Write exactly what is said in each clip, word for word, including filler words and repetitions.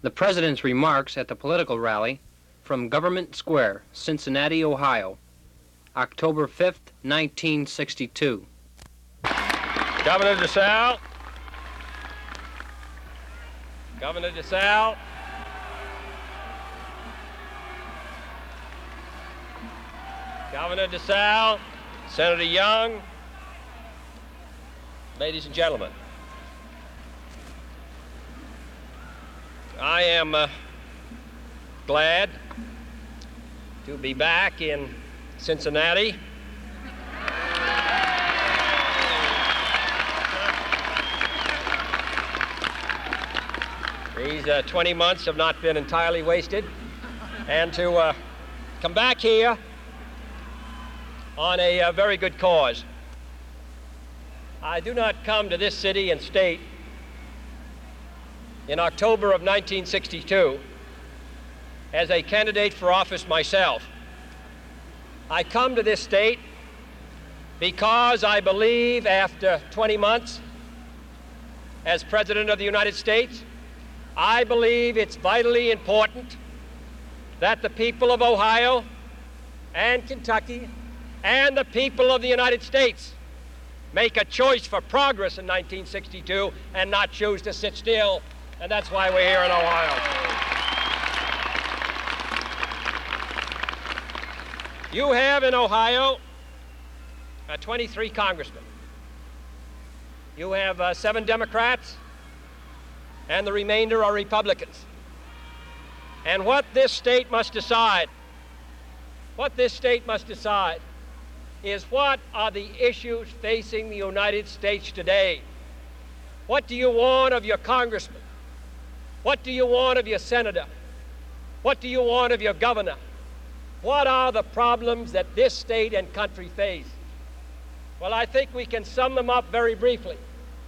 The President's remarks at the political rally from Government Square, Cincinnati, Ohio, October fifth, nineteen sixty-two. Governor DeSalle. Governor DeSalle. Governor DeSalle, Senator Young, ladies and gentlemen, I am uh, glad to be back in Cincinnati. These uh, twenty months have not been entirely wasted, and to uh, come back here on a uh, very good cause. I do not come to this city and state in October of nineteen sixty-two as a candidate for office myself. I come to this state because I believe after twenty months as President of the United States, I believe it's vitally important that the people of Ohio and Kentucky and the people of the United States make a choice for progress in nineteen sixty-two and not choose to sit still. And that's why we're here in Ohio. You have in Ohio uh, twenty-three congressmen. You have uh, seven Democrats, and the remainder are Republicans. And what this state must decide, what this state must decide is what are the issues facing the United States today? What do you want of your congressman? What do you want of your senator? What do you want of your governor? What are the problems that this state and country face? Well, I think we can sum them up very briefly.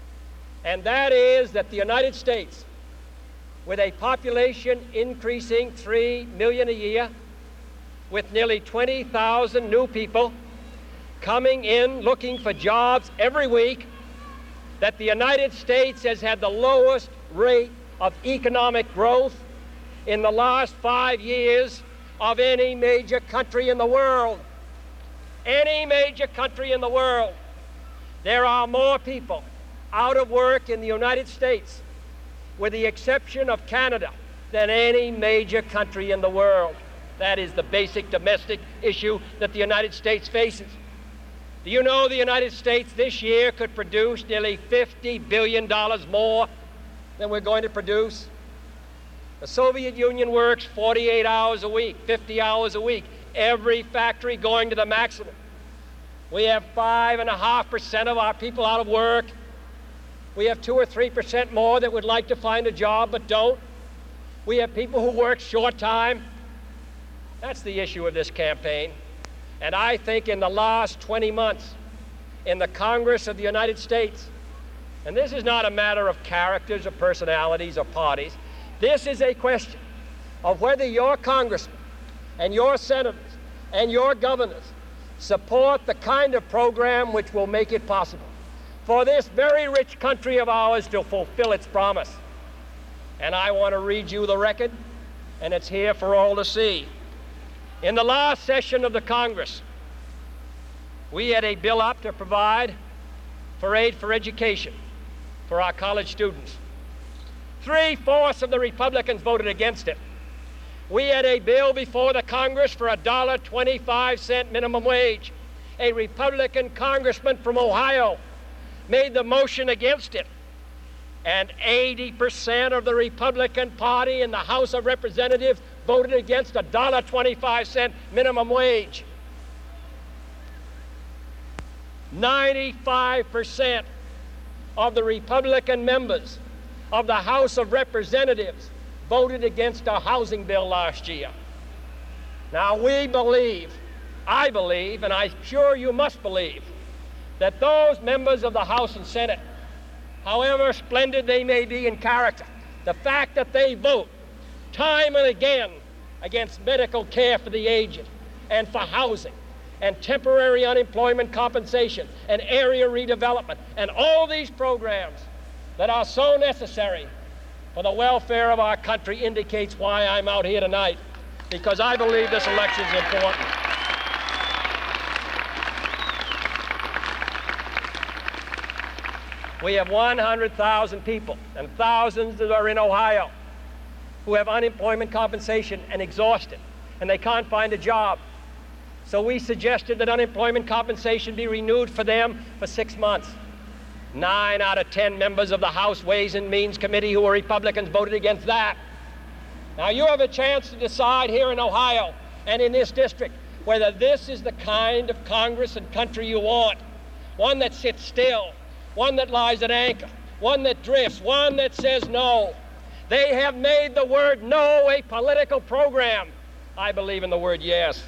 And that is that the United States, with a population increasing three million a year, with nearly twenty thousand new people coming in looking for jobs every week, that the United States has had the lowest rate of economic growth in the last five years of any major country in the world. Any major country in the world. There are more people out of work in the United States, with the exception of Canada, than any major country in the world. That is the basic domestic issue that the United States faces. Do you know the United States this year could produce nearly fifty billion dollars more than we're going to produce? The Soviet Union works forty-eight hours a week, fifty hours a week, every factory going to the maximum. We have five and a half percent of our people out of work. We have two or three percent more that would like to find a job but don't. We have people who work short time. That's the issue of this campaign. And I think in the last twenty months, in the Congress of the United States, and this is not a matter of characters or personalities or parties, this is a question of whether your congressmen and your senators and your governors support the kind of program which will make it possible for this very rich country of ours to fulfill its promise. And I want to read you the record, and it's here for all to see. In the last session of the Congress, we had a bill up to provide for aid for education for our college students. Three-fourths of the Republicans voted against it. We had a bill before the Congress for a one dollar and twenty-five cents minimum wage. A Republican congressman from Ohio made the motion against it. And eighty percent of the Republican Party in the House of Representatives voted against a one dollar and twenty-five cents minimum wage. ninety-five percent of the Republican members of the House of Representatives voted against a housing bill last year. Now we believe, I believe, and I'm sure you must believe, that those members of the House and Senate, however splendid they may be in character, the fact that they vote time and again against medical care for the aged and for housing and temporary unemployment compensation and area redevelopment and all these programs that are so necessary for the welfare of our country indicates why I'm out here tonight, because I believe this election is important. We have one hundred thousand people, and thousands that are in Ohio, who have unemployment compensation and exhausted, and they can't find a job. So we suggested that unemployment compensation be renewed for them for six months. Nine out of ten members of the House Ways and Means Committee who are Republicans voted against that. Now you have a chance to decide here in Ohio and in this district whether this is the kind of Congress and country you want. One that sits still, one that lies at anchor, one that drifts, one that says no. They have made the word no a political program. I believe in the word yes.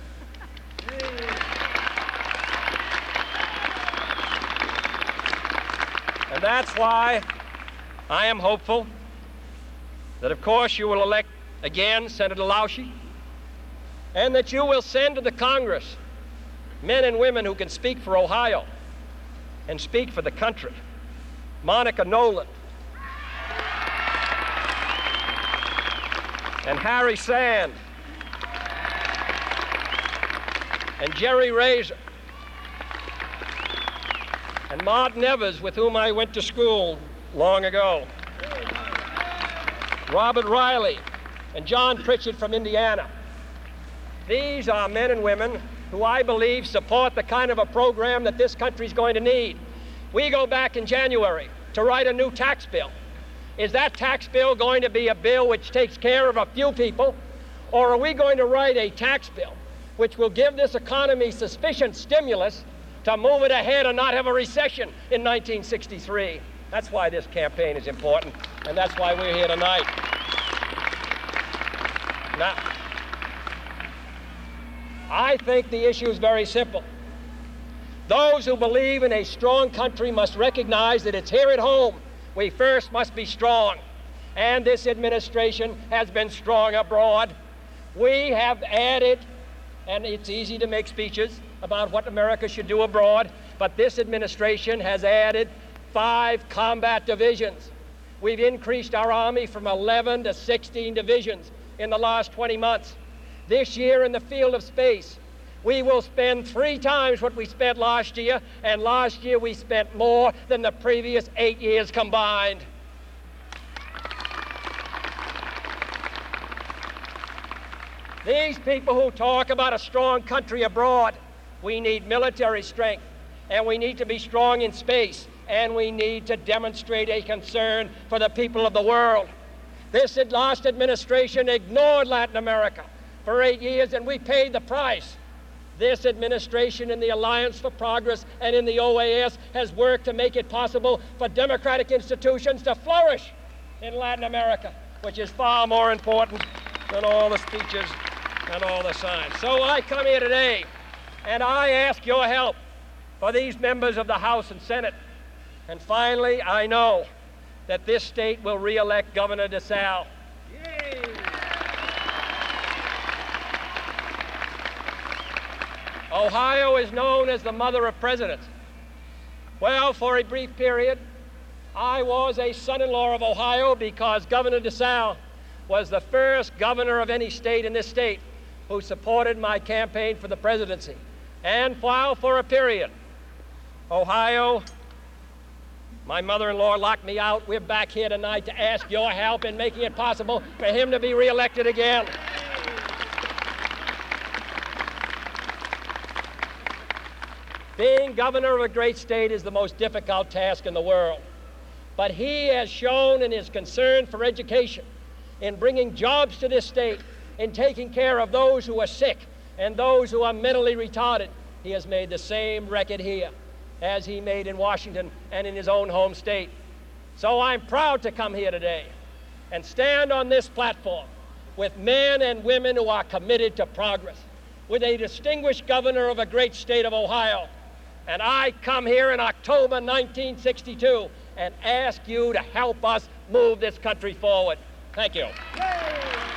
And that's why I am hopeful that, of course, you will elect again Senator Laushi, and that you will send to the Congress men and women who can speak for Ohio and speak for the country. Monica Nolan and Harry Sand and Jerry Razor and Martin Evers, with whom I went to school long ago, Robert Riley and John Pritchett from Indiana. These are men and women who I believe support the kind of a program that this country is going to need. We go back in January to write a new tax bill. Is that tax bill going to be a bill which takes care of a few people, or are we going to write a tax bill which will give this economy sufficient stimulus to move it ahead and not have a recession in nineteen sixty-three? That's why this campaign is important, and that's why we're here tonight. Now, I think the issue is very simple. Those who believe in a strong country must recognize that it's here at home we first must be strong, and this administration has been strong abroad. We have added, and it's easy to make speeches about what America should do abroad, but this administration has added five combat divisions. We've increased our Army from eleven to sixteen divisions in the last twenty months. This year in the field of space, we will spend three times what we spent last year, and last year we spent more than the previous eight years combined. These people who talk about a strong country abroad, we need military strength, and we need to be strong in space, and we need to demonstrate a concern for the people of the world. This last administration ignored Latin America for eight years, and we paid the price. This administration in the Alliance for Progress and in the O A S has worked to make it possible for democratic institutions to flourish in Latin America, which is far more important than all the speeches and all the signs. So I come here today and I ask your help for these members of the House and Senate. And finally, I know that this state will re-elect Governor DeSalle. Yay. Ohio is known as the mother of presidents. Well, for a brief period, I was a son-in-law of Ohio because Governor DeSalle was the first governor of any state in this state who supported my campaign for the presidency. And while for a period, Ohio, my mother-in-law locked me out, we're back here tonight to ask your help in making it possible for him to be reelected again. Being governor of a great state is the most difficult task in the world. But he has shown in his concern for education, in bringing jobs to this state, in taking care of those who are sick and those who are mentally retarded. He has made the same record here as he made in Washington and in his own home state. So I'm proud to come here today and stand on this platform with men and women who are committed to progress, with a distinguished governor of a great state of Ohio. And I come here in October nineteen sixty-two and ask you to help us move this country forward. Thank you. Yay!